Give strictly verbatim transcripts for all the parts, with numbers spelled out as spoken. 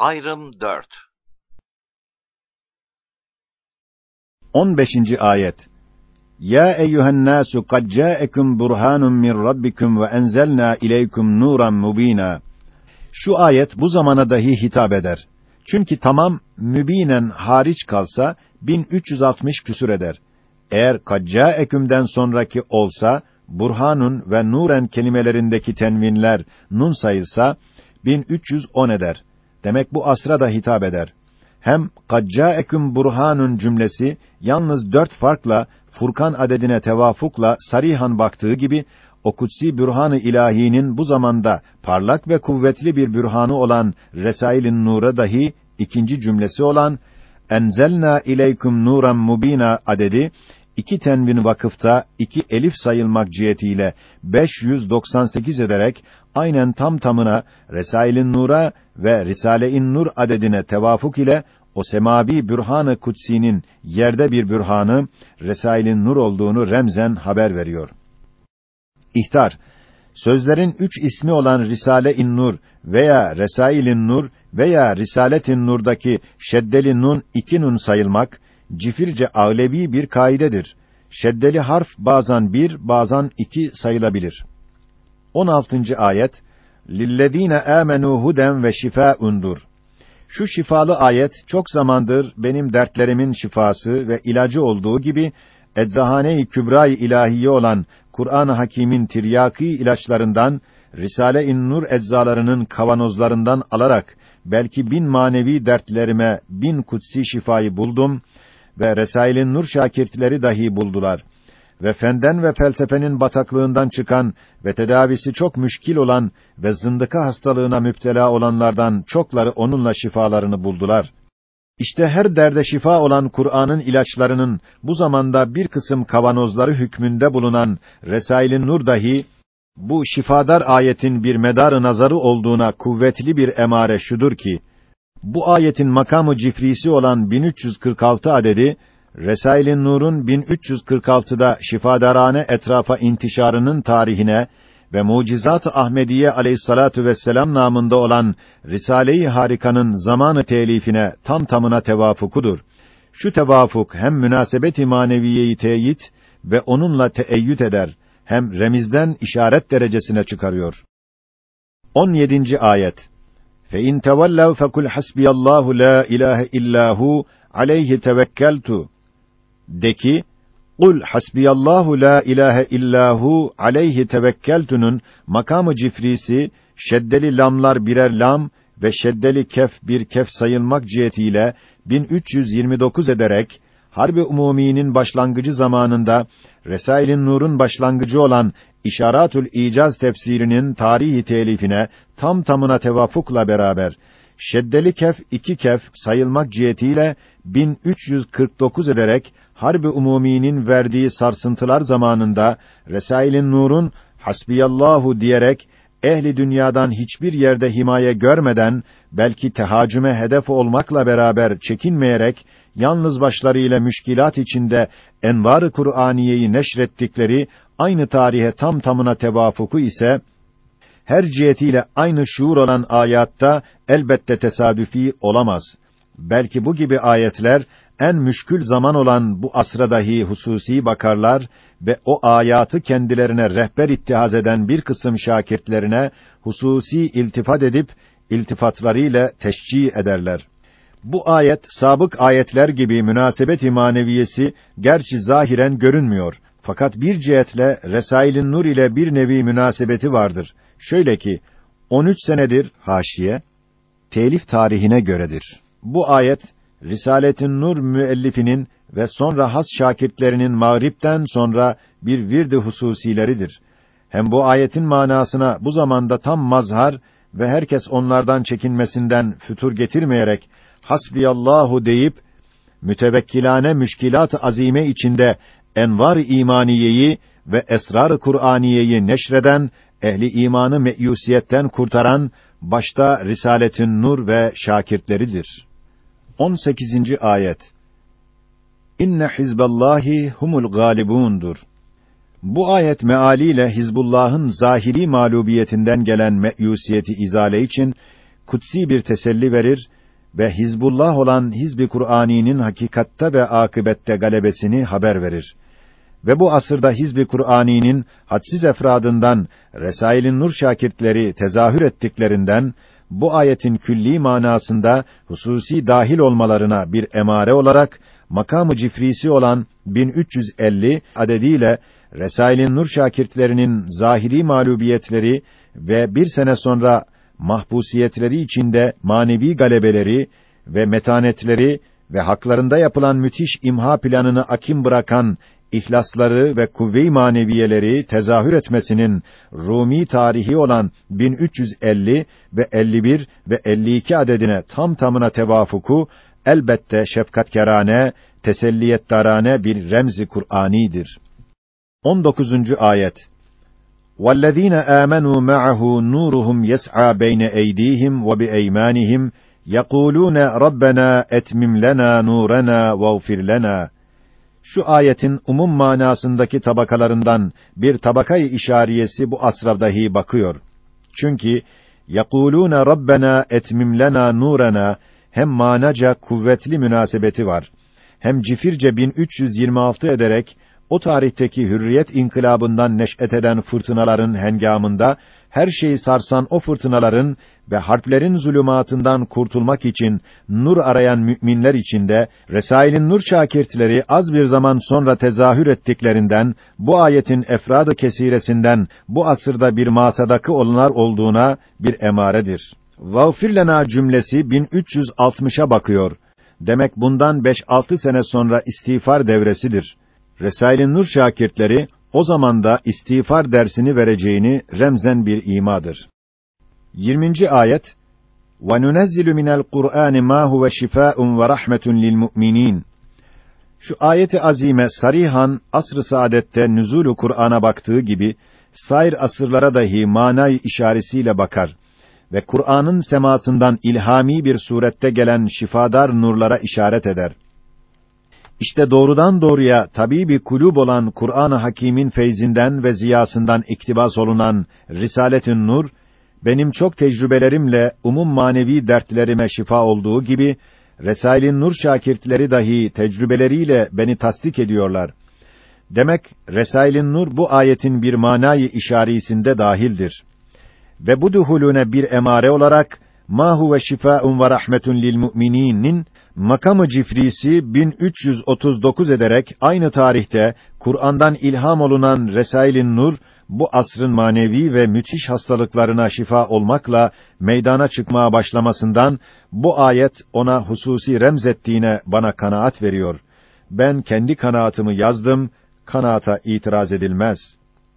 Ayrım dört. on beşinci ayet. Ya eyyuhennâsu kad câekum burhanun min rabbikum ve enzelnâ ileykum nûran mubînâ. Şu ayet bu zamana dahi hitap eder. Çünkü tamam mübinen hariç kalsa bin üç yüz altmış küsur eder. Eğer kad câekum'den sonraki olsa burhanun ve nuren kelimelerindeki tenvinler nun sayılsa bin üç yüz on eder. Demek bu asra da hitap eder. Hem kad câekum burhanun cümlesi yalnız dört farkla Furkan adedine tevafukla sarihan baktığı gibi o kutsi bürhan-ı ilahinin bu zamanda parlak ve kuvvetli bir bürhanı olan Resail-i Nur'a dahi ikinci cümlesi olan enzelna ileykum nuran mubina adedi iki tenvin vakıfta iki elif sayılmak cihetiyle beş yüz doksan sekiz ederek aynen tam tamına Resail-i Nur'a ve Risale-i Nur adedine tevafuk ile o semavi bürhan-ı kutsinin yerde bir bürhanı Resail-i Nur olduğunu remzen haber veriyor. İhtar, sözlerin üç ismi olan Risale-i Nur veya Resail-i Nur veya Risalet-i Nur'daki şeddeli nun iki nun sayılmak, cifirce ağlevi bir kaidedir. Şeddeli harf bazen bir, bazen iki sayılabilir. on altıncı ayet, lillezîne âmenû huden ve şifâ'undur. Şu şifalı ayet çok zamandır benim dertlerimin şifası ve ilacı olduğu gibi eczahane-i kübra-i ilahiye olan Kur'an-ı Hakîm'in tiryaki ilaçlarından Risale-i Nur eczalarının kavanozlarından alarak belki bin manevi dertlerime bin kutsi şifayı buldum ve Resail-i Nur şakirtleri dahi buldular. Ve fenden ve felsefenin bataklığından çıkan ve tedavisi çok müşkil olan ve zındıka hastalığına müptela olanlardan çokları onunla şifalarını buldular. İşte her derde şifa olan Kur'an'ın ilaçlarının bu zamanda bir kısım kavanozları hükmünde bulunan Resail-i Nur dahi bu şifadar ayetin bir medar-ı nazarı olduğuna kuvvetli bir emare şudur ki bu ayetin makamı cifrisi olan bin üç yüz kırk altı adedi Resail-i Nur'un bin üç yüz kırk altıda şifadarane etrafa intişarının tarihine ve Mucizat-ı Ahmediye aleyhissalatu vesselam namında olan Risale-i Harika'nın zamanı telifine tam tamına tevafukudur. Şu tevafuk hem münasebet-i maneviyeyi teyit ve onunla teeyyüt eder, hem remizden işaret derecesine çıkarıyor. on yedinci ayet. Fe in tevellev fekul hasbiyallahu la ilahe illahu aleyhi tevekkeltu. De ki, kul hasbiyallahu la ilahe illahu aleyhi tevekkeltu'nun makamı cifrisi şeddeli lamlar birer lam ve şeddeli kef bir kef sayılmak cihetiyle bin üç yüz yirmi dokuz ederek Harb-ı Umumi'nin başlangıcı zamanında Resail-i Nur'un başlangıcı olan İşaratül İcaz tefsirinin tarihi telifine tam tamına tevafukla beraber şeddeli kef iki kef sayılmak cihetiyle bin üç yüz kırk dokuz ederek Harb-ı Umumi'nin verdiği sarsıntılar zamanında Resail-i Nur'un hasbiyallahu diyerek ehli dünyadan hiçbir yerde himaye görmeden belki tehacüme hedef olmakla beraber çekinmeyerek yalnız başlarıyla müşkilat içinde envar-ı Kur'aniyeyi neşrettikleri aynı tarihe tam tamına tevafuku ise her cihetiyle aynı şuur olan ayatta elbette tesadüfi olamaz. Belki bu gibi ayetler en müşkül zaman olan bu asra dahi hususi bakarlar ve o ayatı kendilerine rehber ittihaz eden bir kısım şakirtlerine hususi iltifat edip iltifatlarıyla teşcih ederler. Bu ayet sabık ayetler gibi münasebet-i maneviyesi gerçi zahiren görünmüyor. Fakat bir cihetle Resail-i Nur ile bir nevi münasebeti vardır. Şöyle ki on üç senedir haşiye telif tarihine göredir. Bu ayet Risalet-i Nur müellifinin ve sonra has şakirtlerinin mağripten sonra bir vird-i hususileridir. Hem bu ayetin manasına bu zamanda tam mazhar ve herkes onlardan çekinmesinden fütur getirmeyerek hasbiyallahu deyip mütevekkilane müşkilat-ı azime içinde envar-ı imaniyeyi ve esrar-ı Kur'aniyeyi neşreden, ehli imanı meyusiyetten kurtaran başta Risalet-i Nur ve şakirtleridir. on sekizinci ayet. İnne hizballahi humul galibundur. Bu ayet mealiyle Hizbullah'ın zahiri mağlubiyetinden gelen meyusiyeti izale için kutsi bir teselli verir ve Hizbullah olan Hizb-i Kur'ani'nin hakikatte ve akıbette galebesini haber verir. Ve bu asırda Hizb-i Kur'ani'nin hadsiz efradından Resail-i Nur şakirtleri tezahür ettiklerinden bu ayetin külli manasında hususi dahil olmalarına bir emare olarak makamı cifrisi olan bin üç yüz elli adediyle Resail-i Nur şakirtlerinin zahiri mağlubiyetleri ve bir sene sonra mahpusiyetleri içinde manevi galebeleri ve metanetleri ve haklarında yapılan müthiş imha planını akim bırakan ihlasları ve kuvve-i maneviyeleri tezahür etmesinin Rumi tarihi olan bin üç yüz elli ve elli bir ve elli iki adedine tam tamına tevafuku elbette şefkatkârane, teselliyettarane bir remzi Kur'ani'dir. on dokuzuncu ayet. وَالَّذ۪ينَ آمَنُوا مَعَهُ نُورُهُمْ يَسْعَى بَيْنَ اَيْد۪يهِمْ وَبِاَيْمَانِهِمْ يَقُولُونَ رَبَّنَا اَتْمِمْ لَنَا نُورَنَا وَاغْفِرْ لَنَا. Şu ayetin umum manasındaki tabakalarından bir tabakayı işariyesi bu asra dahi bakıyor. Çünkü يَقُولُونَ رَبَّنَا اَتْمِمْ لَنَا نُورَنَا hem manaca kuvvetli münasebeti var. Hem cifirce bin üç yüz yirmi altı ederek o tarihteki hürriyet inkılabından neş'et eden fırtınaların hengamında her şeyi sarsan o fırtınaların ve harplerin zulümatından kurtulmak için nur arayan müminler içinde Resail'in nur şakirtleri az bir zaman sonra tezahür ettiklerinden bu ayetin efradı kesiresinden bu asırda bir masadakı olanlar olduğuna bir emaredir. Vâfir lenâ cümlesi bin üç yüz altmışa bakıyor. Demek bundan beş altı sene sonra istiğfar devresidir. Resail-i Nur şakirtleri o zamanda istiğfar dersini vereceğini remzen bir imadır. yirminci ayet. وَنُنَزِّلُ مِنَ الْقُرْآنِ مَا هُوَ شِفَاءٌ وَرَحْمَةٌ لِلْمُؤْمِنِينَ. Şu ayeti azime sarihan asr-ı saadette nüzûl-u Kur'an'a baktığı gibi sair asırlara dahi manayı işaretiyle bakar ve Kur'an'ın semasından ilhami bir surette gelen şifadar nurlara işaret eder. İşte doğrudan doğruya tabibi kulûb olan Kur'an-ı Hakîm'in feyzinden ve ziyasından iktibas olunan Risâlet-ün Nur, benim çok tecrübelerimle umum manevi dertlerime şifa olduğu gibi, Resail-i Nur şakirtleri dahi tecrübeleriyle beni tasdik ediyorlar. Demek, Resail-i Nur bu ayetin bir manayı işarisinde dahildir. Ve bu duhulüne bir emare olarak, mâ huve şifâun ve rahmetun lil mu'minîn'in makamı cifrisi bin üç yüz otuz dokuz ederek aynı tarihte Kur'an'dan ilham olunan Resail-i Nur bu asrın manevi ve müthiş hastalıklarına şifa olmakla meydana çıkmaya başlamasından bu ayet ona hususi remzettiğine bana kanaat veriyor. Ben kendi kanaatımı yazdım, kanaata itiraz edilmez.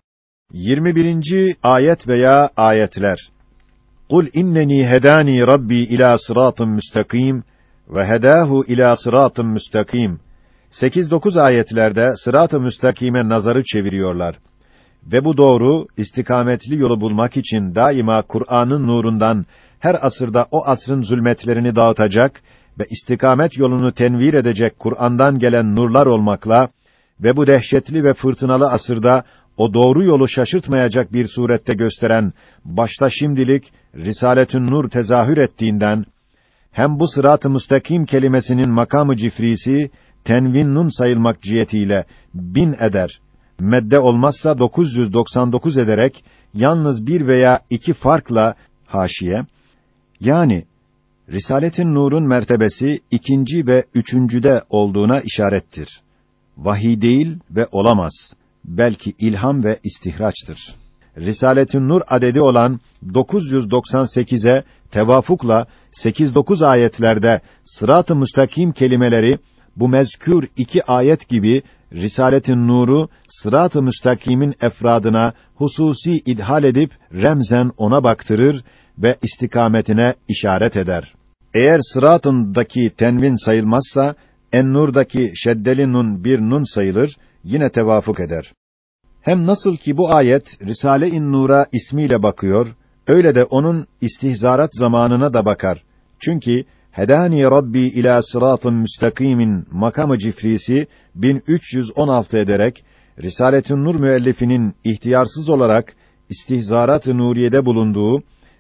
yirmi birinci ayet veya ayetler. Kul inneni hedani Rabbi ila sıratın müstakim ve hedahu ila sıratın müstakim. sekiz dokuz ayetlerde sırat-ı müstakime nazarı çeviriyorlar. Ve bu doğru, istikametli yolu bulmak için daima Kur'an'ın nurundan her asırda o asrın zulmetlerini dağıtacak ve istikamet yolunu tenvir edecek Kur'an'dan gelen nurlar olmakla ve bu dehşetli ve fırtınalı asırda o doğru yolu şaşırtmayacak bir surette gösteren başta şimdilik Risaletün Nur tezahür ettiğinden hem bu sırat-ı müstakim kelimesinin makamı cifrisi tenvin nun sayılmak cihetiyle bin eder. Medde olmazsa dokuz yüz doksan dokuz ederek yalnız bir veya iki farkla haşiye yani Risaletin Nur'un mertebesi ikinci ve üçüncüde olduğuna işarettir. Vahiy değil ve olamaz. Belki ilham ve istihraçtır. Risaletin Nur adedi olan dokuz yüz doksan sekize tevafukla sekiz dokuz ayetlerde sırat-ı müstakim kelimeleri bu mezkür iki ayet gibi Risaletin Nur'u sırat-ı müstakimin efradına hususi idhal edip remzen ona baktırır ve istikametine işaret eder. Eğer sıratındaki tenvin sayılmazsa en-Nur'daki şeddeli nun bir nun sayılır, yine tevafuk eder. Hem nasıl ki bu ayet Risale-i Nur'a ismiyle bakıyor, öyle de onun istihzarat zamanına da bakar. Çünkü Hedani Rabbi ila sıratın müstakimin makamı cifrisi bin üç yüz on altı ederek Risaletin Nur müellifinin ihtiyarsız olarak istihzarat-ı nuriyede bulunduğu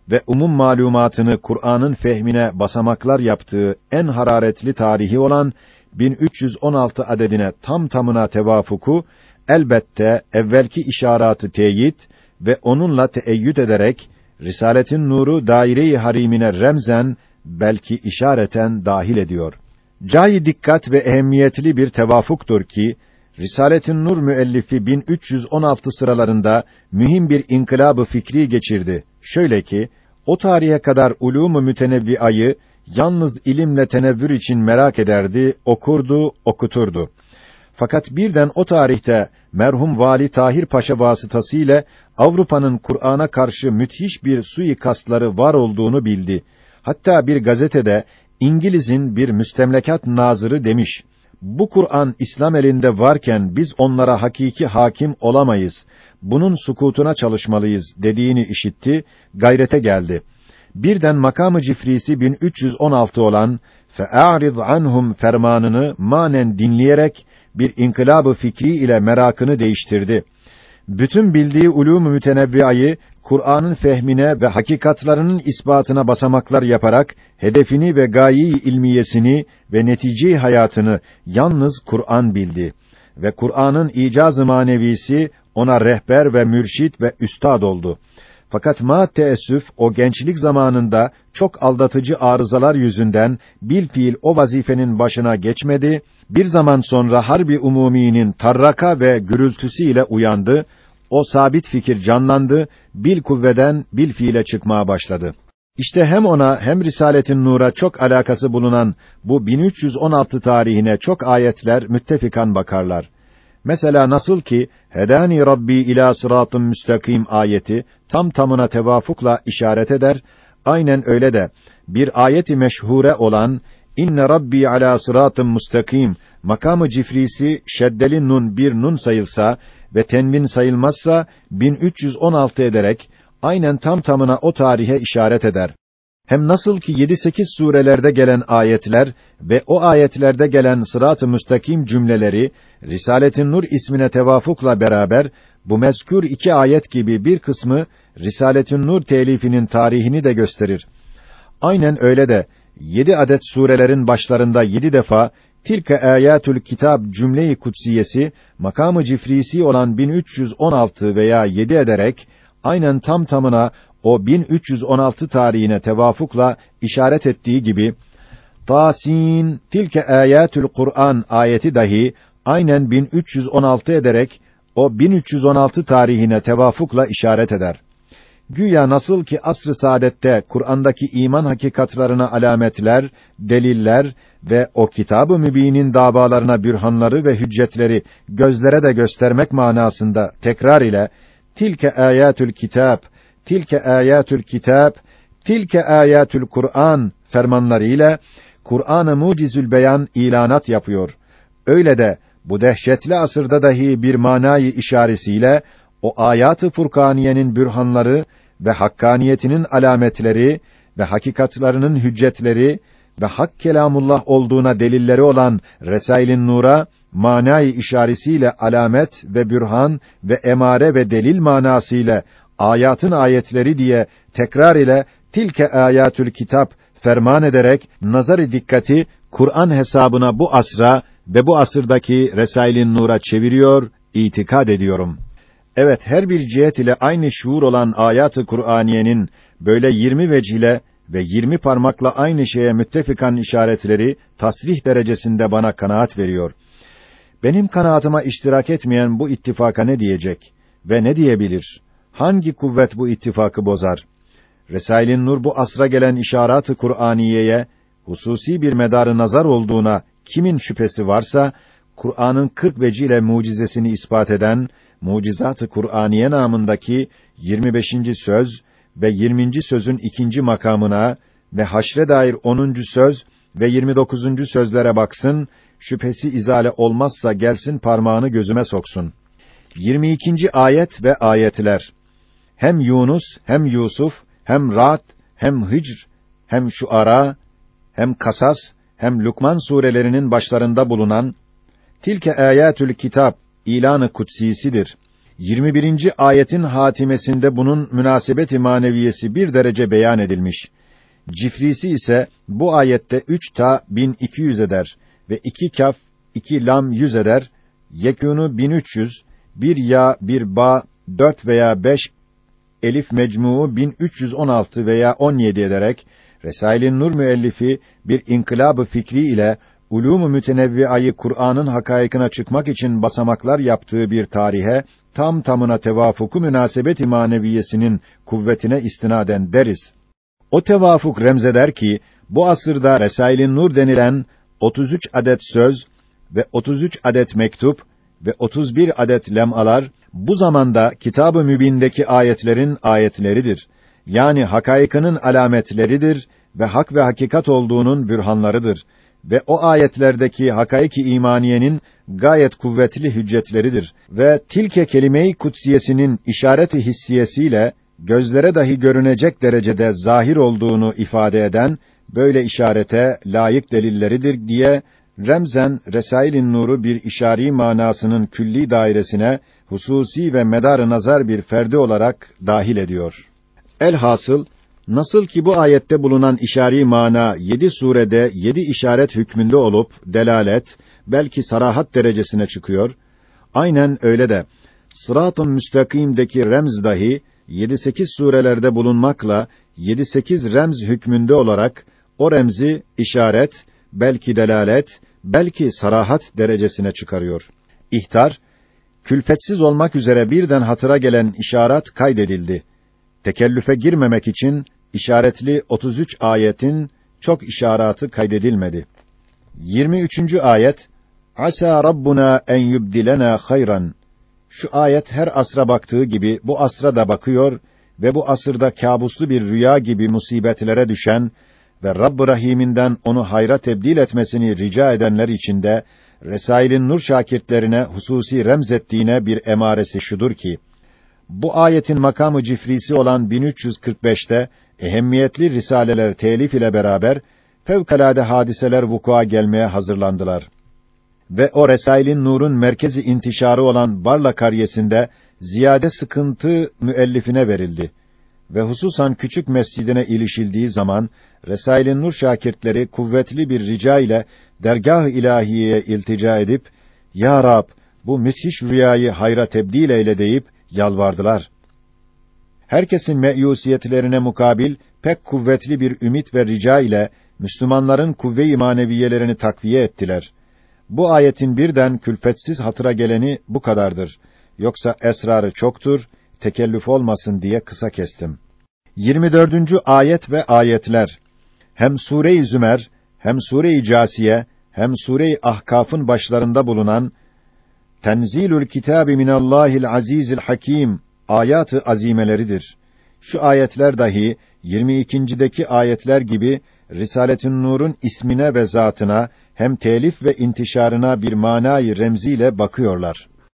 ve umum malumatını Kur'an'ın fehmine basamaklar yaptığı en hararetli tarihi olan bin üç yüz on altı adedine tam tamına tevafuku, elbette evvelki işaratı teyit ve onunla teeyyüd ederek, Risaletin nuru daire-i harimine remzen, belki işareten dahil ediyor. Cai dikkat ve ehemmiyetli bir tevafuktur ki, Risaletin Nur müellifi bin üç yüz on altı sıralarında mühim bir inkılab-ı fikri geçirdi. Şöyle ki, o tarihe kadar ulûm-u mütenevviayı yalnız ilimle tenevvür için merak ederdi, okurdu, okuturdu. Fakat birden o tarihte merhum Vali Tahir Paşa vasıtasıyla Avrupa'nın Kur'an'a karşı müthiş bir suikastları var olduğunu bildi. Hatta bir gazetede İngiliz'in bir müstemlekat nazırı demiş: "Bu Kur'an İslam elinde varken biz onlara hakiki hakim olamayız. Bunun sukutuna çalışmalıyız" dediğini işitti, gayrete geldi. Birden makamı cifrisi bin üç yüz on altı olan "Fe'arid anhum" fermanını manen dinleyerek bir inkılab-ı fikri ile merakını değiştirdi. Bütün bildiği ulûm-u mütenevviayı Kur'an'ın fehmine ve hakikatlarının ispatına basamaklar yaparak hedefini ve gaye-i ilmiyesini ve netice-i hayatını yalnız Kur'an bildi ve Kur'an'ın icaz-ı manevisi ona rehber ve mürşit ve üstad oldu. Fakat ma teessüf o gençlik zamanında çok aldatıcı arızalar yüzünden bilfiil o vazifenin başına geçmedi. Bir zaman sonra harbi umuminin tarraka ve gürültüsüyle uyandı. O sabit fikir canlandı, bil kuvveden bil fiile çıkmaya başladı. İşte hem ona hem Risaletin Nur'a çok alakası bulunan bu bin üç yüz on altı tarihine çok ayetler müttefikan bakarlar. Mesela nasıl ki Hedani Rabbi ila sıratın müstakim ayeti tam tamına tevafukla işaret eder, aynen öyle de bir ayeti meşhure olan İnne Rabbi ala sıratın müstakim makamı cifrisi şeddeli nun bir nun sayılsa ve tenvin sayılmazsa bin üç yüz on altı ederek aynen tam tamına o tarihe işaret eder. Hem nasıl ki yedi sekiz surelerde gelen ayetler ve o ayetlerde gelen sırat-ı müstakim cümleleri Risaletin Nur ismine tevafukla beraber bu mezkür iki ayet gibi bir kısmı Risaletin Nur telifinin tarihini de gösterir. Aynen öyle de yedi adet surelerin başlarında yedi defa tilke âyâtül kitâb cümle-i kutsiyesi makamı cifrisi olan bin üç yüz on altı veya yedi ederek aynen tam tamına o bin üç yüz on altı tarihine tevafukla işaret ettiği gibi Tasin tilke âyâtül Kur'an ayeti dahi aynen bin üç yüz on altı ederek o bin üç yüz on altı tarihine tevafukla işaret eder. Güya nasıl ki asr-ı saadette Kur'an'daki iman hakikatlarına alametler, deliller ve o kitab-ı mübinin davalarına bürhanları ve hüccetleri gözlere de göstermek manasında tekrar ile tilke âyâtül kitâb, tilke âyâtül kitâb, tilke âyâtül Kur'an fermanlarıyla Kur'an-ı Mucizül Beyan ilanat yapıyor. Öyle de bu dehşetli asırda dahi bir manayı işaretiyle o ayat-ı Furkaniyenin bürhanları ve hakkaniyetinin alametleri ve hakikatlarının hüccetleri ve hak kelamullah olduğuna delilleri olan Resailin Nur'a manayı işaretiyle alamet ve bürhan ve emare ve delil manasıyla ayatın ayetleri diye tekrar ile tilke ayatül kitap ferman ederek nazar-ı dikkati Kur'an hesabına bu asra ve bu asırdaki Resailin Nur'a çeviriyor, itikad ediyorum. Evet, her bir cihet ile aynı şuur olan ayat-ı Kur'aniyenin böyle yirmi vecihle ve yirmi parmakla aynı şeye müttefikan işaretleri tasrih derecesinde bana kanaat veriyor. Benim kanaatıma iştirak etmeyen bu ittifaka ne diyecek ve ne diyebilir? Hangi kuvvet bu ittifakı bozar? Resailin Nur bu asra gelen işaret-ı Kur'aniyeye hususi bir medarı nazar olduğuna kimin şüphesi varsa, Kur'an'ın kırk vecihle mucizesini ispat eden Mucizat-ı Kur'aniye namındaki yirmi beşinci söz ve yirminci sözün ikinci makamına ve haşre dair onuncu söz ve yirmi dokuzuncu sözlere baksın, şüphesi izale olmazsa gelsin parmağını gözüme soksun. yirmi ikinci ayet ve ayetler. Hem Yunus, hem Yusuf, hem Ra'd, hem Hicr, hem Şuara, hem Kasas, hem Lukman surelerinin başlarında bulunan tilke âyâtül kitâb ilan-ı kutsisidir. yirmi birinci ayetin hatimesinde bunun münasebet-i maneviyesi bir derece beyan edilmiş. Cifrisi ise bu ayette üç ta bin iki yüz eder ve iki kaf, iki lam yüz eder, yekûnu bin üç yüz, bir ya, bir ba, dört veya beş elif mecmuu bin üç yüz on altı veya on yedi ederek Resailin Nur müellifi bir inkılab-ı fikri ile ulûm-u mütenevviayı Kur'an'ın hakaikına çıkmak için basamaklar yaptığı bir tarihe tam tamına tevafuku münasebet-i maneviyesinin kuvvetine istinaden deriz. O tevafuk remzeder ki bu asırda Resailin Nur denilen otuz üç adet söz ve otuz üç adet mektup ve otuz bir adet lemalar bu zamanda Kitab-ı Mübin'deki ayetlerin ayetleridir. Yani hakaikının alametleridir ve hak ve hakikat olduğunun bürhanlarıdır ve o ayetlerdeki hakaiki imaniyenin gayet kuvvetli hüccetleridir ve tilke kelime-i kutsiyesinin işaret-i hissiyesiyle gözlere dahi görünecek derecede zahir olduğunu ifade eden böyle işarete layık delilleridir diye remzen Resailin Nur'u bir işari manasının külli dairesine hususi ve medar-ı nazar bir ferdi olarak dahil ediyor. Elhasıl nasıl ki bu ayette bulunan işari mana yedi surede yedi işaret hükmünde olup delalet belki sarahat derecesine çıkıyor, aynen öyle de Sırat-ı Müstakîm'deki remz dahi yedi sekiz surelerde bulunmakla yedi sekiz remz hükmünde olarak o remzi işaret, belki delalet, belki sarahat derecesine çıkarıyor. İhtar, külfetsiz olmak üzere birden hatıra gelen işaret kaydedildi. Tekellüfe girmemek için işaretli otuz üç ayetin çok işaratı kaydedilmedi. yirmi üçüncü ayet Asa Rabbuna en yubdilena hayran. Şu ayet her asra baktığı gibi bu asra da bakıyor ve bu asırda kabuslu bir rüya gibi musibetlere düşen ve Rabb-ı Rahim'inden onu hayra tebdil etmesini rica edenler içinde Resailin Nur şakirtlerine hususi remzettiğine bir emaresi şudur ki bu ayetin makamı cifrisi olan bin üç yüz kırk beşte ehemmiyetli risaleler telif ile beraber fevkalade hadiseler vukua gelmeye hazırlandılar. Ve o Resailin Nur'un merkezi intişarı olan Barla karyesinde ziyade sıkıntı müellifine verildi. Ve hususan küçük mescidine ilişildiği zaman Resailin Nur şakirtleri kuvvetli bir rica ile dergâh-ı ilahiyeye iltica edip Ya Rab bu müthiş rüyayı hayra tebdil eyle deyip yalvardılar. Herkesin meyusiyetlerine mukabil pek kuvvetli bir ümit ve rica ile Müslümanların kuvve-i maneviyelerini takviye ettiler. Bu ayetin birden külfetsiz hatıra geleni bu kadardır. Yoksa esrarı çoktur, tekellüf olmasın diye kısa kestim. yirmi dördüncü ayet ve ayetler hem Sure-i Zümer, hem Sure-i Câsiye, hem Sure-i Ahkâf'ın başlarında bulunan Tenzilül Kitâbi minallâhil azîzil hakîm ayat-ı azimeleridir. Şu ayetler dahi yirmi ikincideki ayetler gibi Risaletün Nur'un ismine ve zatına hem telif ve intişarına bir manayı remziyle bakıyorlar.